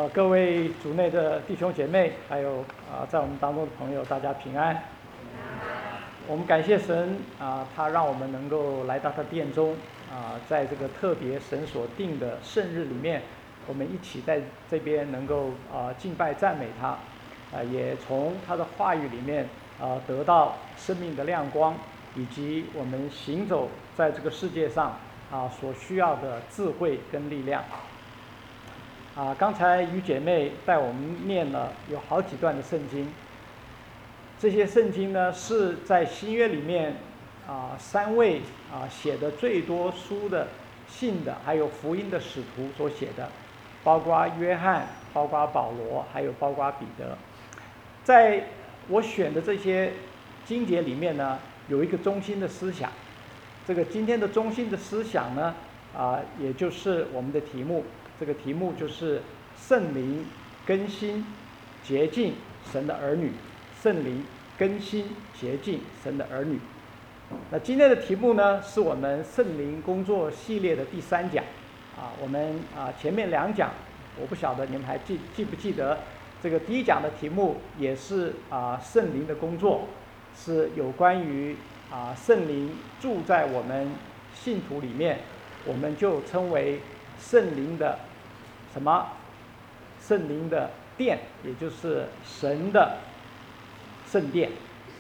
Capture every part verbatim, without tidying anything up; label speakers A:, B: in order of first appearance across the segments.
A: 各位主内的弟兄姐妹，还有啊、在我们当中的朋友，大家平安。我们感谢神啊、他让我们能够来到他殿中啊、在这个特别神所定的圣日里面，我们一起在这边能够啊、敬拜赞美他，啊、也从他的话语里面啊、得到生命的亮光，以及我们行走在这个世界上啊、所需要的智慧跟力量。啊，刚才于姐妹带我们念了有好几段的圣经，这些圣经呢是在新约里面啊三位啊写的最多书的信的，还有福音的使徒所写的，包括约翰，包括保罗，还有包括彼得。在我选的这些经节里面呢，有一个中心的思想，这个今天的中心的思想呢，啊，也就是我们的题目。这个题目就是圣灵更新洁净神的儿女，圣灵更新洁净神的儿女。那今天的题目呢，是我们圣灵工作系列的第三讲啊。我们啊前面两讲，我不晓得你们还记记不记得，这个第一讲的题目也是啊圣灵的工作，是有关于啊圣灵住在我们信徒里面，我们就称为圣灵的什么？圣灵的殿，也就是神的圣殿。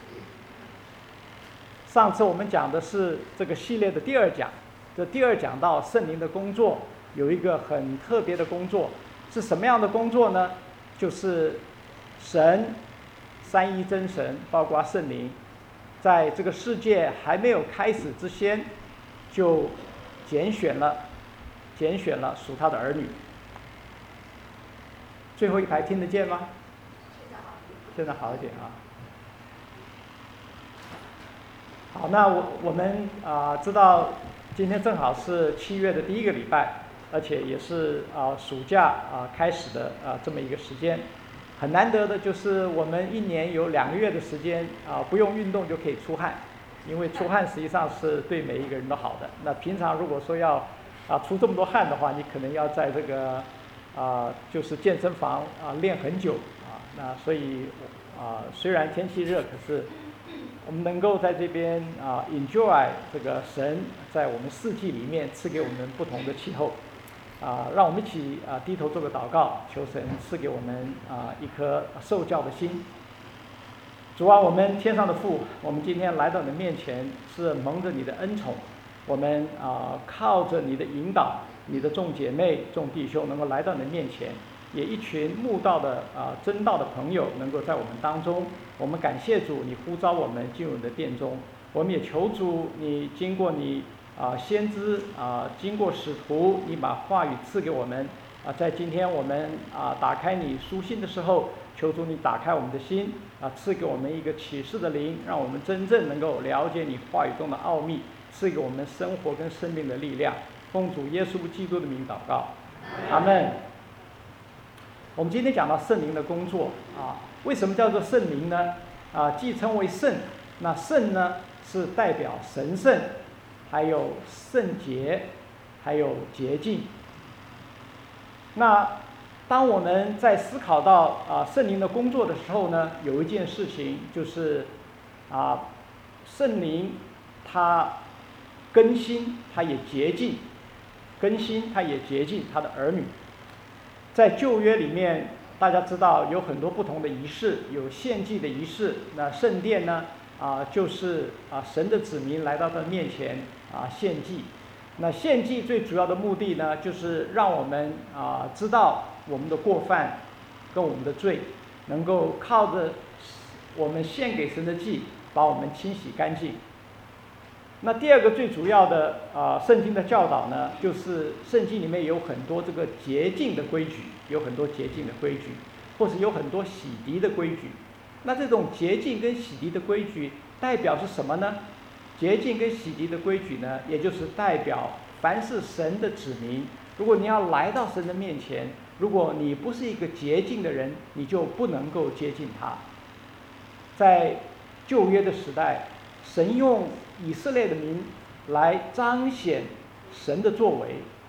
A: 上次我们讲的是这个系列的第二讲，这第二讲到圣灵的工作有一个很特别的工作，是什么样的工作呢？就是神三一真神，包括圣灵，在这个世界还没有开始之前，就拣选了拣选了属他的儿女。最后一排听得见吗？现在好一点啊。好，那我我们啊、呃、知道今天正好是七月的第一个礼拜，而且也是啊、呃、暑假啊、呃、开始的啊、呃、这么一个时间。很难得的就是我们一年有两个月的时间啊、呃、不用运动就可以出汗，因为出汗实际上是对每一个人都好的。那平常如果说要啊出这么多汗的话，你可能要在这个啊、就是健身房啊练很久啊。那所以啊虽然天气热，可是我们能够在这边啊 enjoy 这个神在我们四季里面赐给我们不同的气候啊，让我们一起啊低头做个祷告，求神赐给我们啊一颗受教的心。主啊，我们天上的父，我们今天来到你的面前，是蒙着你的恩宠，我们啊靠着你的引导，你的众姐妹、众弟兄能够来到你的面前，也一群慕道的啊真道的朋友能够在我们当中。我们感谢主，你呼召我们进入你的殿中。我们也求主，你经过你啊先知啊，经过使徒，你把话语赐给我们啊。在今天我们啊打开你书信的时候，求主你打开我们的心啊，赐给我们一个启示的灵，让我们真正能够了解你话语中的奥秘，赐给我们生活跟生命的力量。奉主耶稣基督的名祷告，阿们。我们今天讲到圣灵的工作啊，为什么叫做圣灵呢？啊，既称为圣，那圣呢是代表神圣，还有圣洁，还有洁净。那当我们在思考到啊圣灵的工作的时候呢，有一件事情就是啊圣灵它更新，它也洁净，更新它也洁净它的儿女。在旧约里面，大家知道有很多不同的仪式，有献祭的仪式。那圣殿呢，啊，就是啊神的子民来到他面前啊献祭。那献祭最主要的目的呢，就是让我们啊知道我们的过犯跟我们的罪，能够靠着我们献给神的祭，把我们清洗干净。那第二个最主要的啊、呃，圣经的教导呢，就是圣经里面有很多这个洁净的规矩，有很多洁净的规矩，或是有很多洗涤的规矩。那这种洁净跟洗涤的规矩代表是什么呢？洁净跟洗涤的规矩呢，也就是代表凡是神的子民，如果你要来到神的面前，如果你不是一个洁净的人，你就不能够接近他。在旧约的时代，神用以色列的民来彰显神的作为，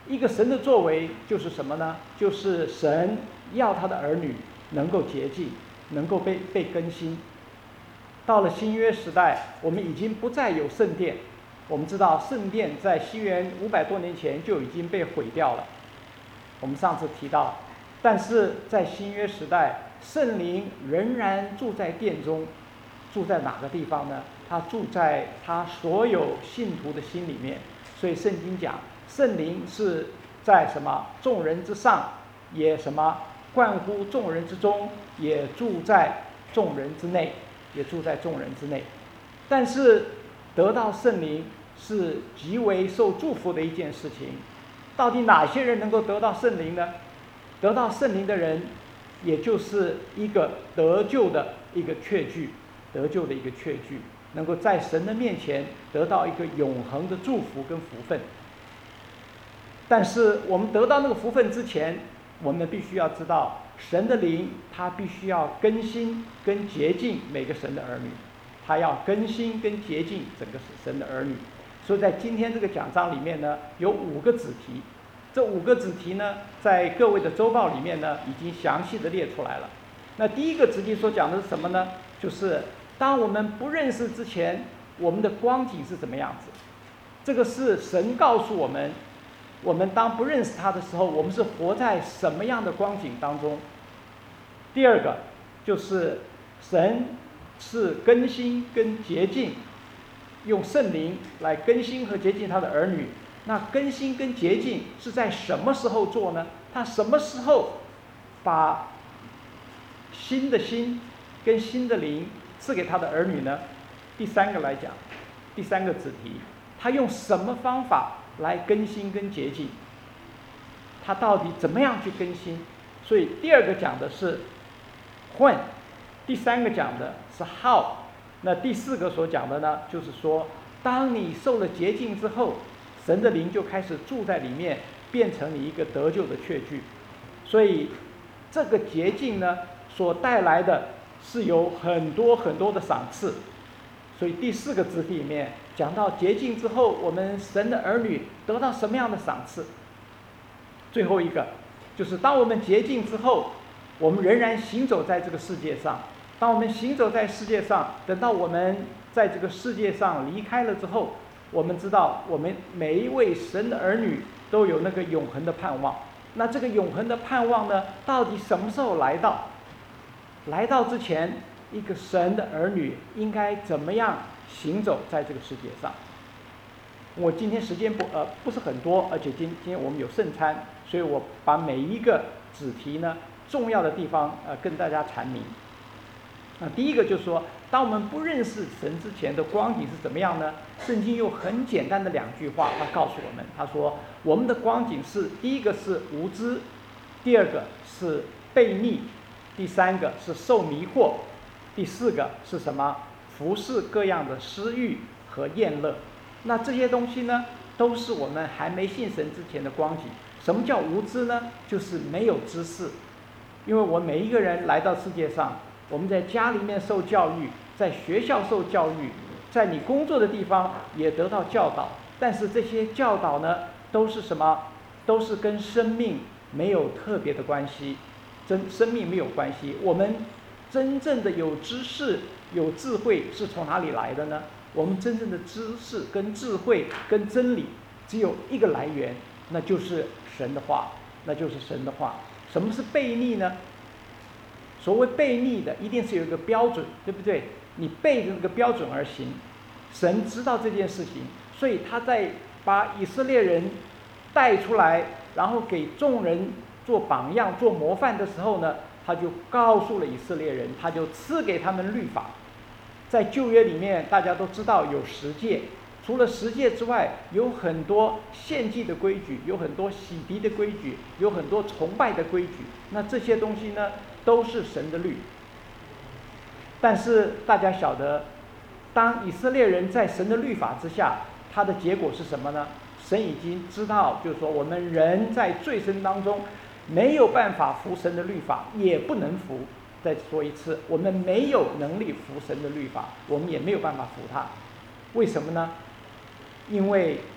A: 一个神的作为就是什么呢？就是神要他的儿女能够洁净，能够被被更新。到了新约时代，我们已经不再有圣殿。我们知道圣殿在西元五百多年前就已经被毁掉了，我们上次提到。但是在新约时代，圣灵仍然住在殿中。住在哪个地方呢？他住在他所有信徒的心里面。所以圣经讲，圣灵是在什么众人之上，也什么贯乎众人之中，也住在众人之内，也住在众人之内。但是得到圣灵是极为受祝福的一件事情。到底哪些人能够得到圣灵呢？得到圣灵的人，也就是一个得救的一个确据，得救的一个确据，能够在神的面前得到一个永恒的祝福跟福分。但是我们得到那个福分之前，我们必须要知道，神的灵他必须要更新跟洁净每个神的儿女，他要更新跟洁净整个神的儿女。所以在今天这个讲章里面呢，有五个子题。这五个子题呢，在各位的周报里面呢，已经详细的列出来了。那第一个子题所讲的是什么呢？就是当我们不认识之前，我们的光景是怎么样子？这个是神告诉我们，我们当不认识他的时候，我们是活在什么样的光景当中？第二个就是神是更新跟洁净，用圣灵来更新和洁净他的儿女。那更新跟洁净是在什么时候做呢？他什么时候把新的心跟新的灵赐给他的儿女呢？第三个来讲，第三个子题，他用什么方法来更新跟洁净？他到底怎么样去更新？所以第二个讲的是 when， 第三个讲的是 how， 那第四个所讲的呢，就是说，当你受了洁净之后，神的灵就开始住在里面，变成你一个得救的确据。所以这个洁净呢，所带来的是有很多很多的赏赐。所以第四个子题里面讲到洁净之后，我们神的儿女得到什么样的赏赐？最后一个就是当我们洁净之后，我们仍然行走在这个世界上。当我们行走在世界上，等到我们在这个世界上离开了之后，我们知道我们每一位神的儿女都有那个永恒的盼望。那这个永恒的盼望呢，到底什么时候来到？来到之前，一个神的儿女应该怎么样行走在这个世界上？我今天时间不呃不是很多，而且今今天我们有圣餐，所以我把每一个子题呢重要的地方呃跟大家阐明。那第一个就是说，当我们不认识神之前的光景是怎么样呢？圣经用很简单的两句话，他告诉我们，他说我们的光景是：第一个是无知，第二个是悖逆，第三个是受迷惑，第四个是什么？服侍各样的私欲和厌乐。那这些东西呢，都是我们还没信神之前的光景。什么叫无知呢？就是没有知识。因为我们每一个人来到世界上，我们在家里面受教育，在学校受教育，在你工作的地方也得到教导，但是这些教导呢，都是什么？都是跟生命没有特别的关系，真生命没有关系。我们真正的有知识、有智慧是从哪里来的呢？我们真正的知识、跟智慧、跟真理，只有一个来源，那就是神的话，那就是神的话。什么是悖逆呢？所谓悖逆的，一定是有一个标准，对不对？你背着那个标准而行，神知道这件事情，所以他在把以色列人带出来，然后给众人做榜样、做模范的时候呢，他就告诉了以色列人，他就赐给他们律法。在旧约里面，大家都知道有十诫，除了十诫之外，有很多献祭的规矩，有很多洗涤的规矩，有很多崇拜的规矩。那这些东西呢，都是神的律。但是大家晓得，当以色列人在神的律法之下，他的结果是什么呢？神已经知道，就是说我们人在罪身当中没有办法服神的律法，也不能服。再说一次，我们没有能力服神的律法，我们也没有办法服它。为什么呢？因为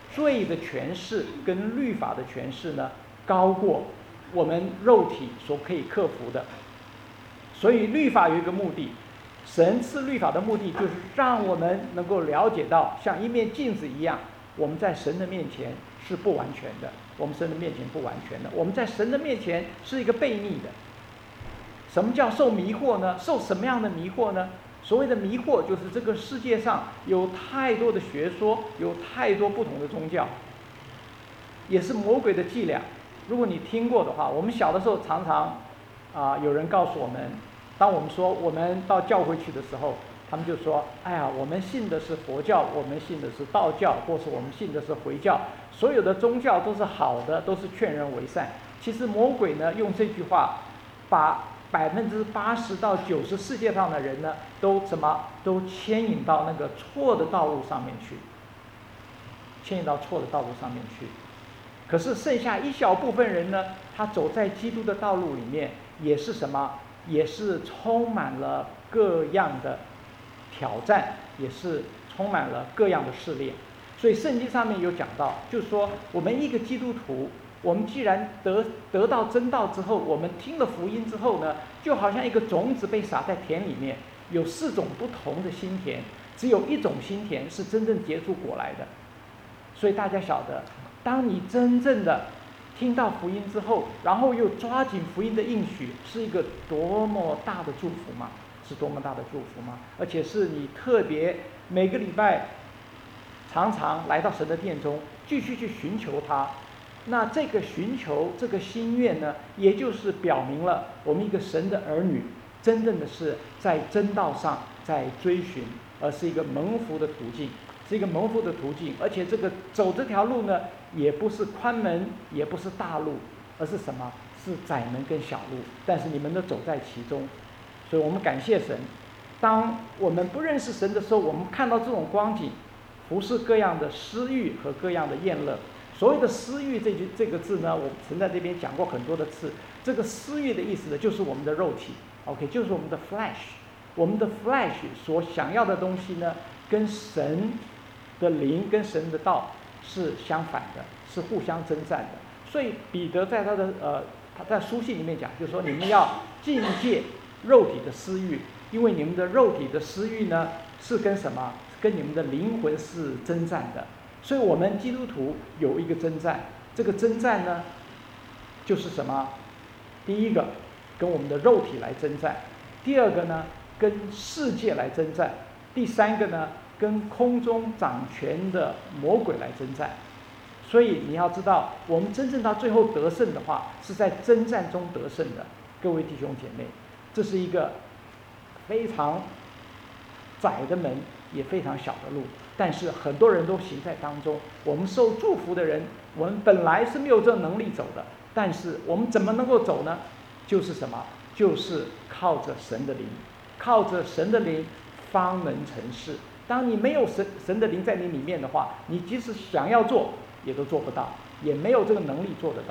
A: 罪的权势跟律法的权势呢，高过我们肉体所可以克服的。所以律法有一个目的，神赐律法的目的就是让我们能够了解到，像一面镜子一样，我们在神的面前是不完全的，我们神的面前不完全的，我们在神的面前是一个悖逆的。什么叫受迷惑呢？受什么样的迷惑呢？所谓的迷惑，就是这个世界上有太多的学说，有太多不同的宗教，也是魔鬼的伎俩。如果你听过的话，我们小的时候常常啊、呃，有人告诉我们，当我们说我们到教会去的时候，他们就说：“哎呀，我们信的是佛教，我们信的是道教，或是我们信的是回教，所有的宗教都是好的，都是劝人为善。”其实魔鬼呢，用这句话把百分之八十到九十世界上的人呢，都什么都牵引到那个错的道路上面去，牵引到错的道路上面去。可是剩下一小部分人呢，他走在基督的道路里面，也是什么？也是充满了各样的挑战，也是充满了各样的试炼。所以圣经上面有讲到，就是说我们一个基督徒，我们既然得得到真道之后，我们听了福音之后呢，就好像一个种子被撒在田里面，有四种不同的心田，只有一种心田是真正结出果来的。所以大家晓得，当你真正的听到福音之后，然后又抓紧福音的应许，是一个多么大的祝福吗？是多么大的祝福吗？而且是你特别每个礼拜常常来到神的殿中，继续去寻求他。那这个寻求这个心愿呢，也就是表明了我们一个神的儿女，真正的是在真道上在追寻，而是一个蒙福的途径，是一个蒙福的途径。而且这个走这条路呢，也不是宽门，也不是大路，而是什么？是窄门跟小路。但是你们都走在其中，所以我们感谢神。当我们不认识神的时候，我们看到这种光景，不是各样的私欲和各样的厌乐。所谓的私欲这句这个字呢，我曾在这边讲过很多的次。这个私欲的意思呢，就是我们的肉体 ，OK， 就是我们的 flesh， 我们的 flesh 所想要的东西呢，跟神的灵、跟神的道是相反的，是互相征战的。所以彼得在他的呃他在书信里面讲，就是说你们要禁戒肉体的私欲，因为你们的肉体的私欲呢，是跟什么？跟你们的灵魂是征战的。所以我们基督徒有一个征战，这个征战呢，就是什么？第一个，跟我们的肉体来征战；第二个呢，跟世界来征战；第三个呢，跟空中掌权的魔鬼来征战。所以你要知道，我们真正到最后得胜的话，是在征战中得胜的。各位弟兄姐妹，这是一个非常窄的门，也非常小的路。但是很多人都行在当中。我们受祝福的人，我们本来是没有这能力走的，但是我们怎么能够走呢？就是什么？就是靠着神的灵，靠着神的灵方能成事。当你没有神神的灵在你里面的话，你即使想要做，也都做不到，也没有这个能力做得到。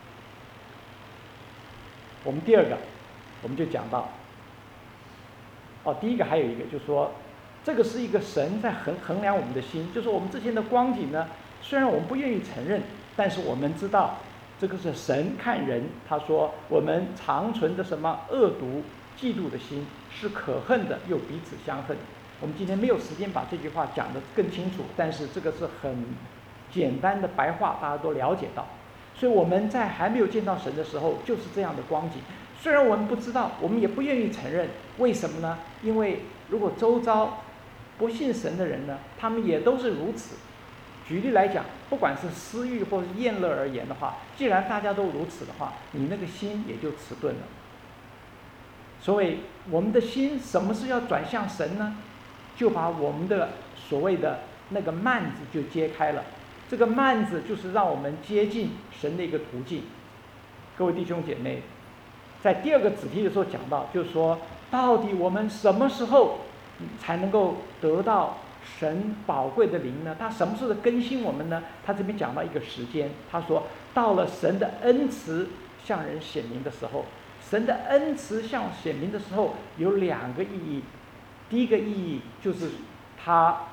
A: 我们第二个，我们就讲到，哦，第一个还有一个就是说，这个是一个神在衡衡量我们的心，就是我们之前的光景呢，虽然我们不愿意承认，但是我们知道这个是神看人。他说我们常存的什么恶毒、嫉妒的心，是可恨的，又彼此相恨。我们今天没有时间把这句话讲得更清楚，但是这个是很简单的白话，大家都了解到。所以我们在还没有见到神的时候，就是这样的光景。虽然我们不知道，我们也不愿意承认，为什么呢？因为如果周遭不信神的人呢，他们也都是如此。举例来讲，不管是私欲或是厌乐而言的话，既然大家都如此的话，你那个心也就迟钝了。所以我们的心什么是要转向神呢？就把我们的所谓的那个幔子就揭开了。这个幔子就是让我们接近神的一个途径。各位弟兄姐妹，在第二个子题的时候讲到，就是说到底我们什么时候才能够得到神宝贵的灵呢？他什么时候更新我们呢？他这边讲到一个时间，他说到了神的恩慈向人显明的时候。神的恩慈向显明的时候有两个意义。第一个意义就是他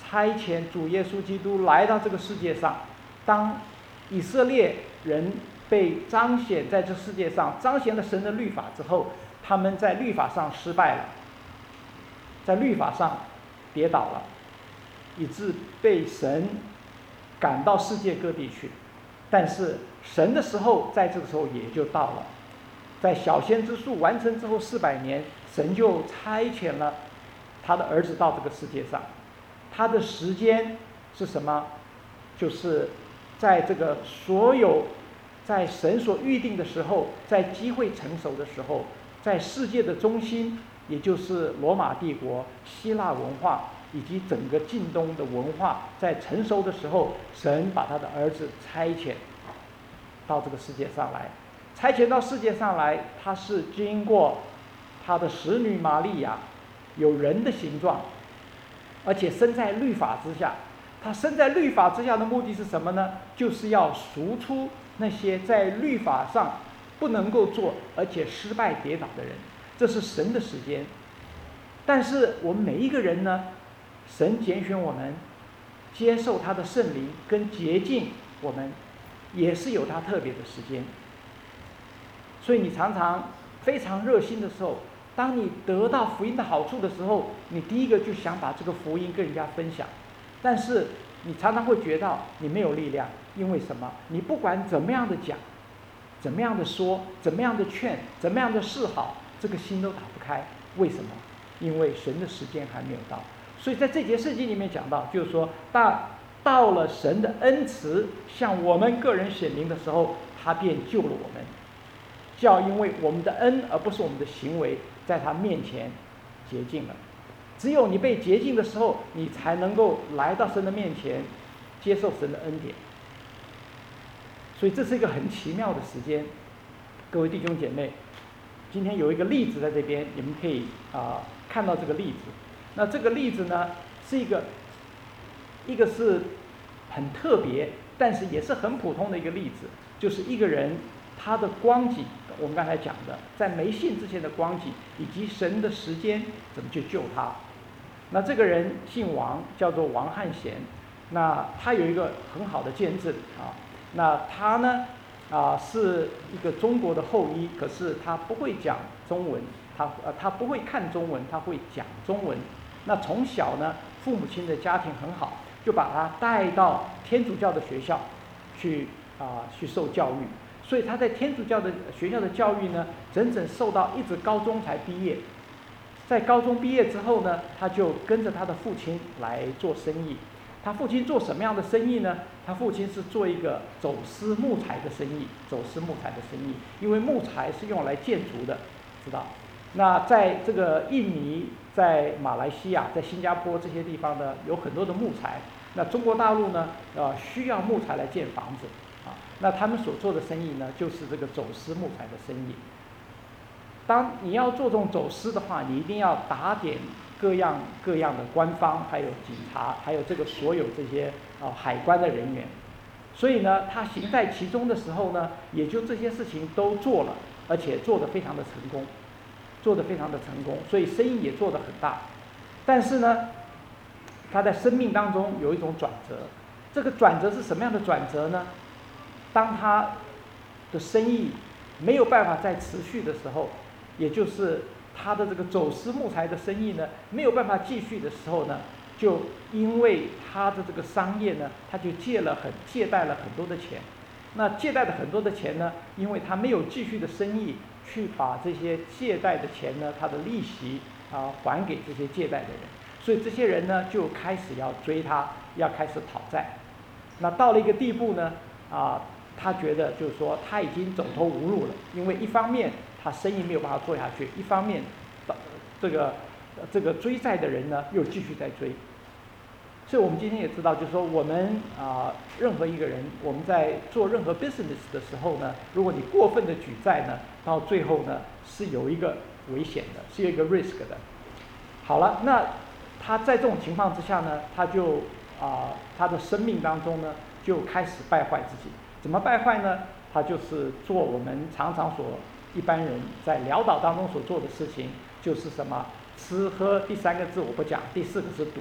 A: 差遣主耶稣基督来到这个世界上，当以色列人被彰显在这世界上，彰显了神的律法之后，他们在律法上失败了，在律法上跌倒了，以致被神赶到世界各地去。但是神的时候在这个时候也就到了，在小先知书完成之后四百年，神就差遣了他的儿子到这个世界上。他的时间是什么？就是在这个所有在神所预定的时候，在机会成熟的时候，在世界的中心，也就是罗马帝国、希腊文化以及整个近东的文化在成熟的时候，神把他的儿子差遣到这个世界上来。差遣到世界上来，他是经过他的使女玛利亚，有人的形状，而且生在律法之下。他生在律法之下的目的是什么呢？就是要赎出那些在律法上不能够做而且失败跌倒的人。这是神的时间。但是我们每一个人呢，神拣选我们接受他的圣灵跟洁净我们，也是有他特别的时间。所以你常常非常热心的时候，当你得到福音的好处的时候，你第一个就想把这个福音跟人家分享。但是你常常会觉得你没有力量，因为什么？你不管怎么样的讲，怎么样的说，怎么样的劝，怎么样的示好，这个心都打不开。为什么？因为神的时间还没有到。所以在这节圣经里面讲到，就是说到到了神的恩慈向我们个人显明的时候，他便救了我们，叫因为我们的恩而不是我们的行为，在他面前洁净了。只有你被洁净的时候，你才能够来到神的面前，接受神的恩典。所以这是一个很奇妙的时间。各位弟兄姐妹，今天有一个例子在这边，你们可以啊、呃、看到这个例子。那这个例子呢，是一个一个是很特别，但是也是很普通的一个例子，就是一个人他的光景，我们刚才讲的，在没信之前的光景，以及神的时间怎么去救他。那这个人姓王，叫做王汉贤。那他有一个很好的见证啊。那他呢啊是一个中国的后裔，可是他不会讲中文，他呃他不会看中文，他会讲中文。那从小呢，父母亲的家庭很好，就把他带到天主教的学校去啊去受教育。所以他在天主教的学校的教育呢，整整受到一直高中才毕业。在高中毕业之后呢，他就跟着他的父亲来做生意。他父亲做什么样的生意呢？他父亲是做一个走私木材的生意，走私木材的生意，因为木材是用来建筑的，知道？那在这个印尼、在马来西亚、在新加坡这些地方呢，有很多的木材。那中国大陆呢，呃，需要木材来建房子啊。那他们所做的生意呢，就是这个走私木材的生意。当你要做这种走私的话，你一定要打点各样各样的官方，还有警察，还有这个所有这些啊、呃、海关的人员。所以呢，他行在其中的时候呢，也就这些事情都做了，而且做得非常的成功，做得非常的成功，所以生意也做得很大。但是呢，他在生命当中有一种转折。这个转折是什么样的转折呢？当他的生意没有办法再持续的时候，也就是他的这个走私木材的生意呢，没有办法继续的时候呢，就因为他的这个商业呢，他就借了很借贷了很多的钱。那借贷的很多的钱呢，因为他没有继续的生意去把这些借贷的钱呢，他的利息啊还给这些借贷的人，所以这些人呢就开始要追他，要开始讨债。那到了一个地步呢，啊，他觉得就是说他已经走投无路了，因为一方面他生意没有办法做下去，一方面这个这个追债的人呢又继续在追。所以我们今天也知道，就是说我们啊、呃，任何一个人，我们在做任何 business 的时候呢，如果你过分的举债呢，到最后呢是有一个危险的，是有一个 risk 的。好了，那他在这种情况之下呢，他就啊、呃，他的生命当中呢就开始败坏自己。怎么败坏呢？他就是做我们常常所一般人在潦倒当中所做的事情，就是什么吃喝，第三个字我不讲，第四个是赌。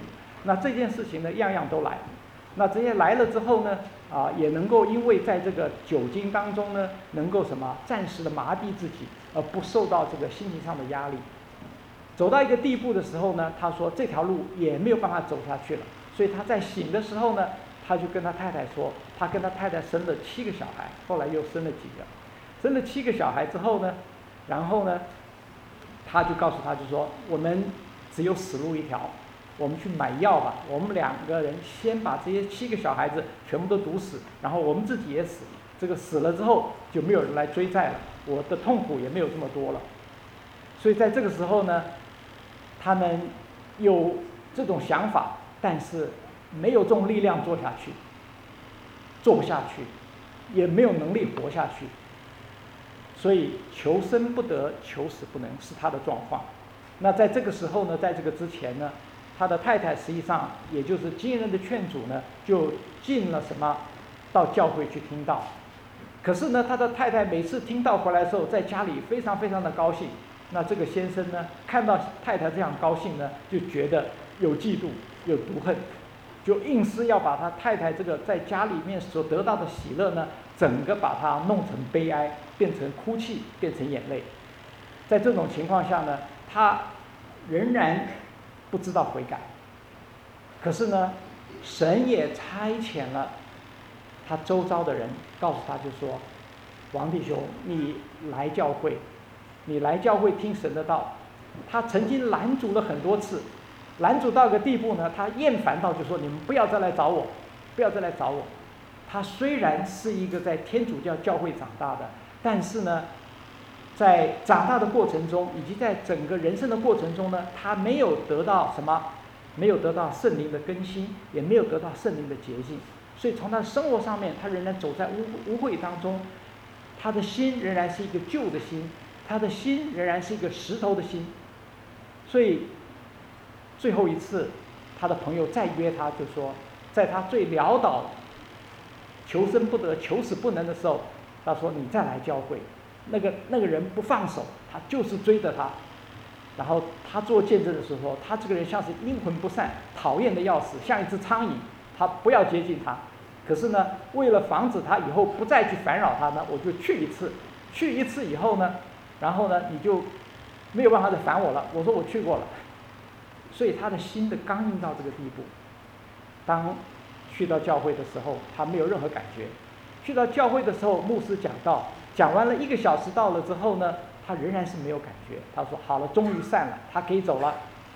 A: 那这件事情呢，样样都来。那这些来了之后呢，啊，也能够因为在这个酒精当中呢，能够什么暂时的麻痹自己，而不受到这个心情上的压力。走到一个地步的时候呢，他说这条路也没有办法走下去了，所以他在醒的时候呢，他就跟他太太说，他跟他太太生了七个小孩，后来又生了几个，生了七个小孩之后呢，然后呢，他就告诉他就说，我们只有死路一条，我们去买药吧，我们两个人先把这些七个小孩子全部都毒死，然后我们自己也死，这个死了之后就没有人来追债了，我的痛苦也没有这么多了。所以在这个时候呢，他们有这种想法，但是没有这种力量做下去，做不下去，也没有能力活下去，所以求生不得，求死不能，是他的状况。那在这个时候呢，在这个之前呢，他的太太实际上也就是经人的劝阻呢，就进了什么，到教会去听道。可是呢，他的太太每次听道回来的时候，在家里非常非常的高兴。那这个先生呢，看到太太这样高兴呢，就觉得有嫉妒，有毒恨，就硬是要把他太太这个在家里面所得到的喜乐呢，整个把它弄成悲哀，变成哭泣，变成眼泪。在这种情况下呢，他仍然不知道悔改。可是呢，神也差遣了他周遭的人，告诉他就说，王弟兄，你来教会，你来教会听神的道。他曾经拦阻了很多次，拦阻到一个地步呢，他厌烦到就说，你们不要再来找我，不要再来找我。他虽然是一个在天主教教会长大的，但是呢，在长大的过程中，以及在整个人生的过程中呢，他没有得到什么，没有得到圣灵的更新，也没有得到圣灵的洁净。所以从他的生活上面，他仍然走在污污秽当中，他的心仍然是一个旧的心，他的心仍然是一个石头的心。所以最后一次，他的朋友再约他，就说，在他最潦倒、求生不得、求死不能的时候，他说你再来教会。那个那个人不放手，他就是追着他。然后他做见证的时候，他这个人像是阴魂不散，讨厌的要死，像一只苍蝇，他不要接近他。可是呢，为了防止他以后不再去烦扰他呢，我就去一次，去一次以后呢，然后呢，你就没有办法再烦我了。我说我去过了。所以他的心的刚硬到这个地步。当去到教会的时候，他没有任何感觉。去到教会的时候，牧师讲道，讲完了一个小时到了之后呢，他仍然是没有感觉。他说好了，终于散了，他可以走了。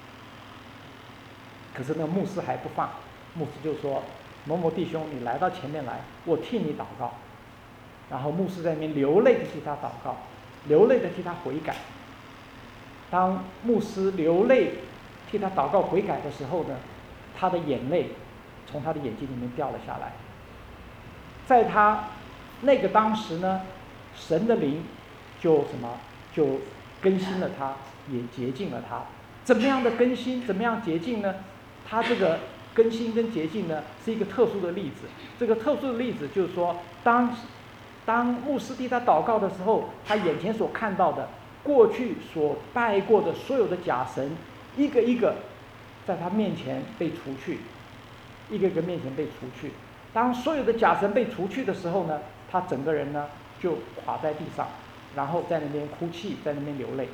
A: 可是那个牧师还不放，牧师就说，某某弟兄，你来到前面来，我替你祷告。然后牧师在那边流泪的替他祷告，流泪的替他悔改。当牧师流泪替他祷告悔改的时候呢，他的眼泪从他的眼睛里面掉了下来。在他那个当时呢，神的灵就什么就更新了他，也洁净了他。怎么样的更新，怎么样洁净呢？他这个更新跟洁净呢，是一个特殊的例子。这个特殊的例子就是说，当当牧师替他祷告的时候，他眼前所看到的过去所拜过的所有的假神，一个一个在他面前被除去，一个一个面前被除去。当所有的假神被除去的时候呢，他整个人呢就垮在地上，然后在那边哭泣，在那边流泪。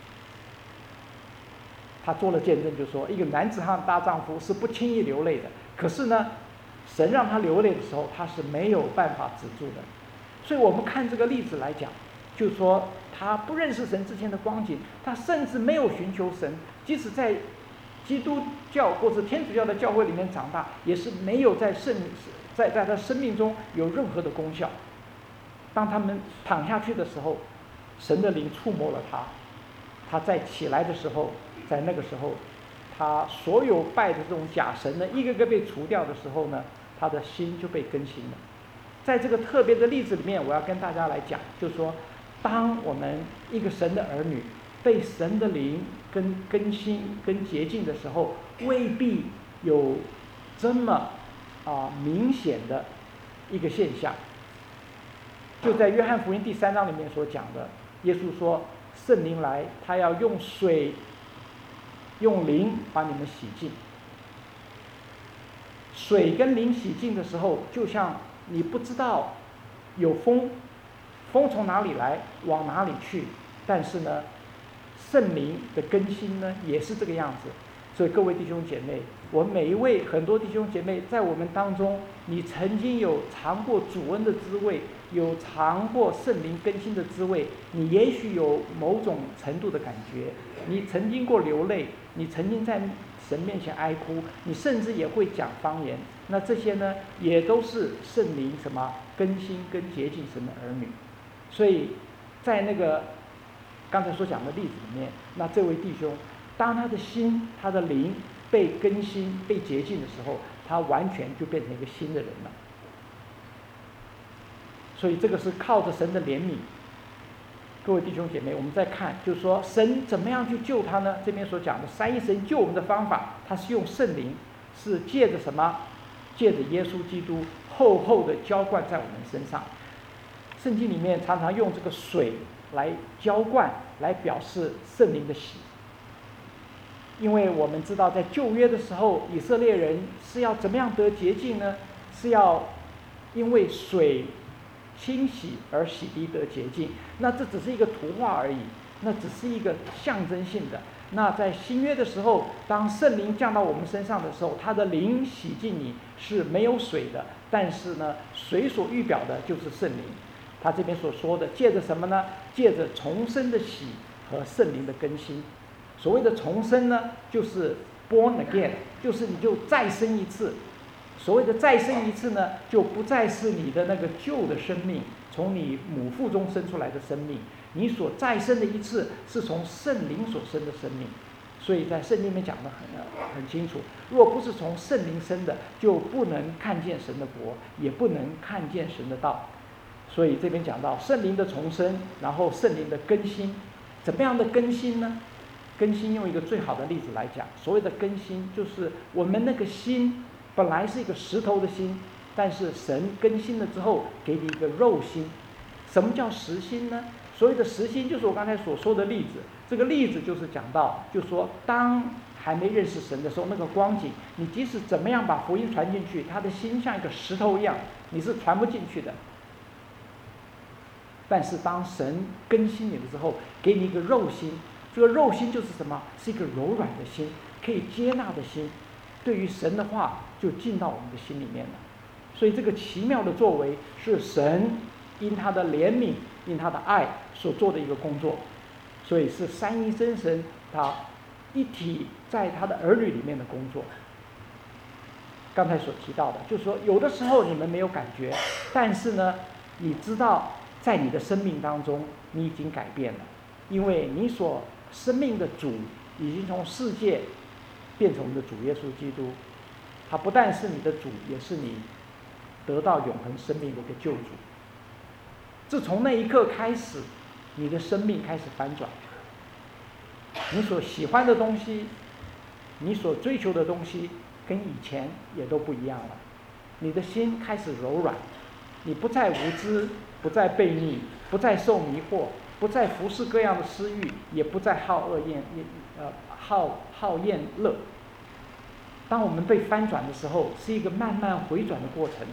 A: 他做了见证，就说一个男子汉大丈夫是不轻易流泪的。可是呢，神让他流泪的时候，他是没有办法止住的。所以我们看这个例子来讲，就是说他不认识神之前的光景，他甚至没有寻求神，即使在基督教或者天主教的教会里面长大，也是没有在圣在在他生命中有任何的功效。当他们躺下去的时候，神的灵触摸了他，他再起来的时候，在那个时候，他所有拜的这种假神呢，一个个被除掉的时候呢，他的心就被更新了。在这个特别的例子里面，我要跟大家来讲，就是说，当我们一个神的儿女被神的灵跟更新跟洁净的时候，未必有这么啊明显的一个现象。就在约翰福音第三章里面所讲的，耶稣说圣灵来，他要用水用灵把你们洗净。 水跟灵洗净的时候，就像你不知道有风，风从哪里来，往哪里去，但是呢，圣灵的更新呢，也是这个样子。所以各位弟兄姐妹，我们每一位很多弟兄姐妹在我们当中，你曾经有尝过主恩的滋味，有尝过圣灵更新的滋味，你也许有某种程度的感觉，你曾经过流泪，你曾经在神面前哀哭，你甚至也会讲方言。那这些呢，也都是圣灵什么更新跟洁净神的儿女。所以在那个刚才所讲的例子里面，那这位弟兄，当他的心、他的灵被更新、被洁净的时候，他完全就变成一个新的人了。所以这个是靠着神的怜悯。各位弟兄姐妹，我们再看，就是说神怎么样去救他呢？这边所讲的三一神救我们的方法，他是用圣灵，是借着什么？借着耶稣基督厚厚的浇灌在我们身上。圣经里面常常用这个水来浇灌，来表示圣灵的洗。因为我们知道，在旧约的时候，以色列人是要怎么样得洁净呢？是要因为水清洗而洗涤得洁净。那这只是一个图画而已，那只是一个象征性的。那在新约的时候，当圣灵降到我们身上的时候，他的灵洗净你是没有水的，但是呢，水所预表的就是圣灵。他这边所说的，借着什么呢？借着重生的洗和圣灵的更新。所谓的重生呢，就是 born again， 就是你就再生一次。所谓的再生一次呢，就不再是你的那个旧的生命，从你母腹中生出来的生命，你所再生的一次是从圣灵所生的生命。所以在圣经里面讲得很很清楚，若不是从圣灵生的，就不能看见神的国，也不能看见神的道。所以这边讲到圣灵的重生，然后圣灵的更新。怎么样的更新呢？更新用一个最好的例子来讲，所谓的更新就是我们那个心本来是一个石头的心，但是神更新了之后给你一个肉心。什么叫实心呢？所谓的实心就是我刚才所说的例子。这个例子就是讲到，就是说当还没认识神的时候，那个光景，你即使怎么样把福音传进去，他的心像一个石头一样，你是传不进去的。但是当神更新你了之后，给你一个肉心。这个肉心就是什么？是一个柔软的心，可以接纳的心。对于神的话就进到我们的心里面了。所以这个奇妙的作为是神因他的怜悯、因他的爱所做的一个工作。所以是三一真神他一体在他的儿女里面的工作。刚才所提到的就是说，有的时候你们没有感觉，但是呢，你知道在你的生命当中你已经改变了，因为你所生命的主已经从世界变成我们的主耶稣基督。他不但是你的主，也是你得到永恒生命的一个救主。自从那一刻开始，你的生命开始翻转，你所喜欢的东西，你所追求的东西跟以前也都不一样了。你的心开始柔软，你不再无知，不再悖逆，不再受迷惑，不再服侍各样的私欲，也不再好恶厌呃好好厌乐。当我们被翻转的时候，是一个慢慢回转的过程。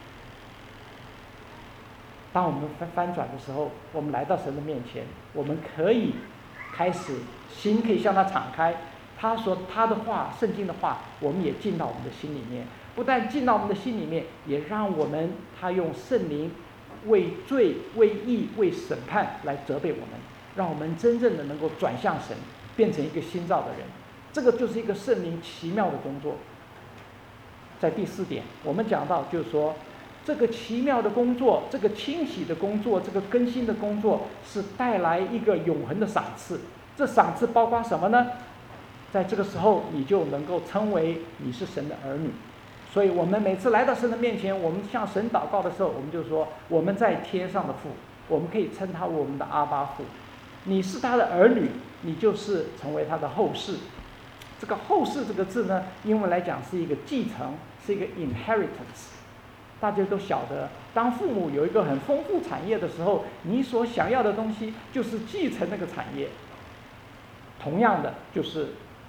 A: 当我们翻翻转的时候，我们来到神的面前，我们可以开始心可以向他敞开，他说他的话，圣经的话，我们也进到我们的心里面。不但进到我们的心里面，也让我们他用圣灵为罪、为义、为审判来责备我们，让我们真正的能够转向神，变成一个新造的人。这个就是一个圣灵奇妙的工作。在第四点，我们讲到就是说，这个奇妙的工作，这个清洗的工作，这个更新的工作，是带来一个永恒的赏赐。这赏赐包括什么呢？在这个时候，你就能够称为你是神的儿女。所以我们每次来到神的面前，我们向神祷告的时候，我们就说我们在天上的父，我们可以称他为我们的阿爸父。你是他的儿女，你就是成为他的后世。这个后世这个字呢，英文来讲是一个继承，是一个 inheritance。大家都晓得，当父母有一个很丰富产业的时候，你所想要的东西就是继承那个产业。同样的，就是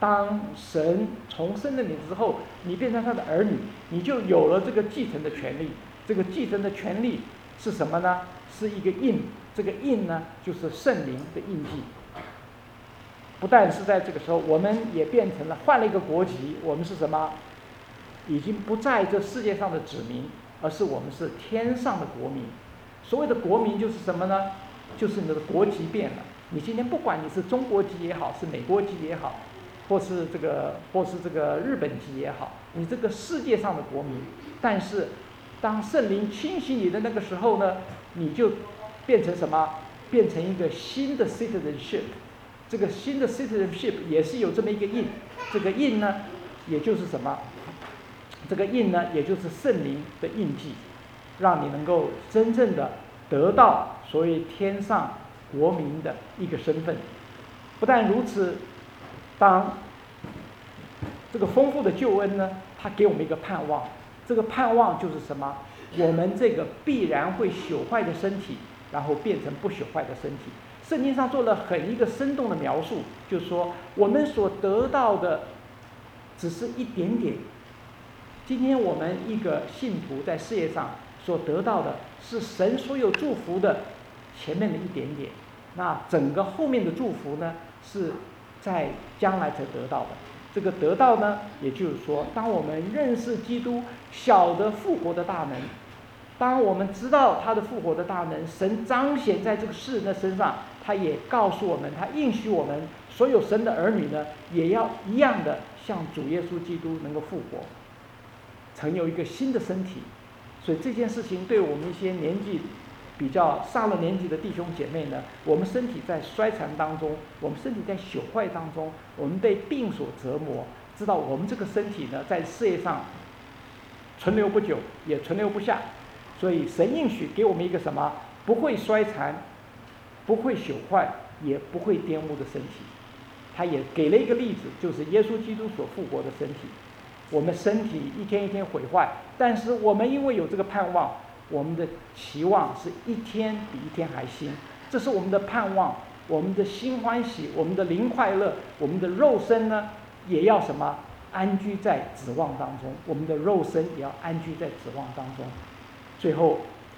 A: 当神重生了你之后，你变成他的儿女，你就有了这个继承的权利。这个继承的权利是什么呢？是一个印，这个印呢，就是圣灵的印记。不但是在这个时候，我们也变成了换了一个国籍，我们是什么？已经不在这世界上的子民，而是我们是天上的国民。所谓的国民就是什么呢？就是你的国籍变了。你今天不管你是中国籍也好，是美国籍也好，或是这个或是这个日本籍也好，你这个世界上的国民，但是当圣灵清洗你的那个时候呢，你就变成什么？变成一个新的 citizenship。这个新的 citizenship 也是有这么一个印，这个印呢，也就是什么？这个印呢，也就是圣灵的印记，让你能够真正的得到所谓天上国民的一个身份。不但如此，当这个丰富的救恩呢，它给我们一个盼望。这个盼望就是什么？我们这个必然会朽坏的身体，然后变成不朽坏的身体。圣经上做了很一个生动的描述，就是说我们所得到的只是一点点。今天我们一个信徒在事业上所得到的是神所有祝福的前面的一点点，那整个后面的祝福呢，是在将来才得到的。这个得到呢，也就是说，当我们认识基督，晓得复活的大能，当我们知道他的复活的大能，神彰显在这个世人的身上，他也告诉我们，他应许我们，所有神的儿女呢，也要一样的像主耶稣基督能够复活，曾有一个新的身体。所以这件事情对我们一些年纪比较上了年纪的弟兄姐妹呢，我们身体在衰残当中，我们身体在朽坏当中，我们被病所折磨，知道我们这个身体呢，在事业上存留不久，也存留不下。所以神应许给我们一个什么？不会衰残，不会朽坏，也不会玷污的身体。他也给了一个例子，就是耶稣基督所复活的身体。我们身体一天一天毁坏，但是我们因为有这个盼望，我们的期望是一天比一天还新。这是我们的盼望，我们的心欢喜，我们的灵快乐，我们的肉身呢，也要什么？安居在指望当中。我们的肉身也要安居在指望当中。最后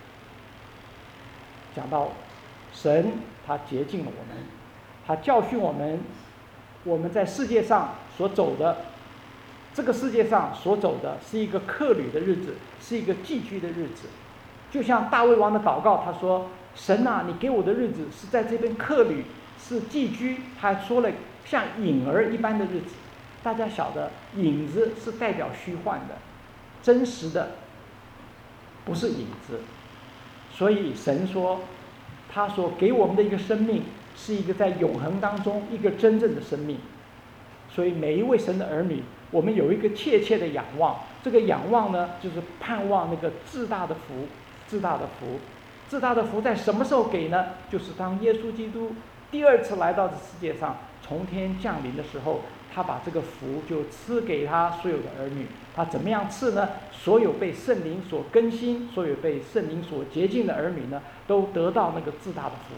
A: 讲到神，他洁净了我们，他教训我们，我们在世界上所走的，这个世界上所走的是一个客旅的日子，是一个寄居的日子。就像大卫王的祷告，他说：神啊，你给我的日子是在这边客旅，是寄居。他还说了像影儿一般的日子。大家晓得，影子是代表虚幻的，真实的不是影子。所以神说，他所给我们的一个生命是一个在永恒当中一个真正的生命。所以每一位神的儿女，我们有一个切切的仰望。这个仰望呢，就是盼望那个至大的福，至大的福，至大的福在什么时候给呢？就是当耶稣基督第二次来到这世界上，从天降临的时候，他把这个福就赐给他所有的儿女。他怎么样赐呢？所有被圣灵所更新，所有被圣灵所洁净的儿女呢，都得到那个至大的福。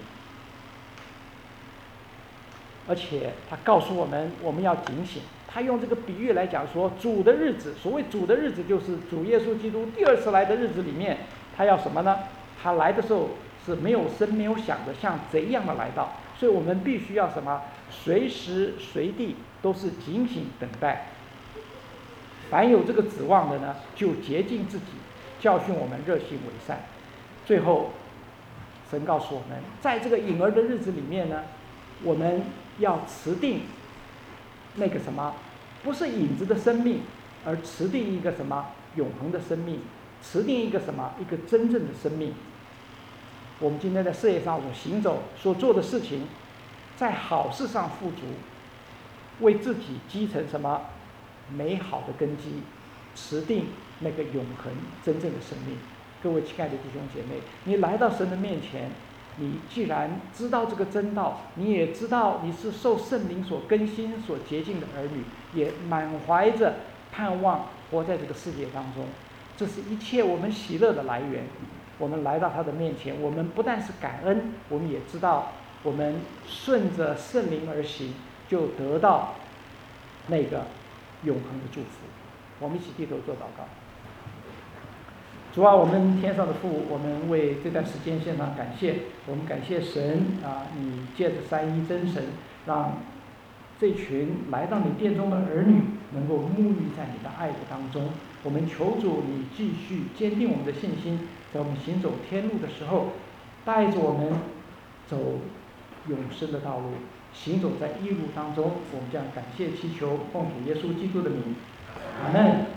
A: 而且他告诉我们，我们要警醒。他用这个比喻来讲说，主的日子，所谓主的日子，就是主耶稣基督第二次来的日子里面，他要什么呢？他来的时候是没有声没有响的，像贼一样的来到。所以我们必须要什么？随时随地都是警醒等待。凡有这个指望的呢，就洁净自己，教训我们热心为善。最后，神告诉我们，在这个影儿的日子里面呢，我们要持定那个什么，不是影子的生命，而持定一个什么永恒的生命，持定一个什么一个真正的生命。我们今天在事业上所行走所做的事情，在好事上富足，为自己积成什么美好的根基，持定那个永恒真正的生命。各位亲爱的弟兄姐妹，你来到神的面前，你既然知道这个真道，你也知道你是受圣灵所更新所洁净的儿女，也满怀着盼望活在这个世界当中。这是一切我们喜乐的来源。我们来到他的面前，我们不但是感恩，我们也知道我们顺着圣灵而行，就得到那个永恒的祝福。我们一起低头做祷告。主啊，我们天上的父，我们为这段时间献上感谢。我们感谢神啊，你借着三一真神，让这群来到你殿中的儿女能够沐浴在你的爱的当中。我们求主你继续坚定我们的信心，在我们行走天路的时候，带着我们走永生的道路，行走在义路当中。我们将感谢祈求，奉主耶稣基督的名，阿门。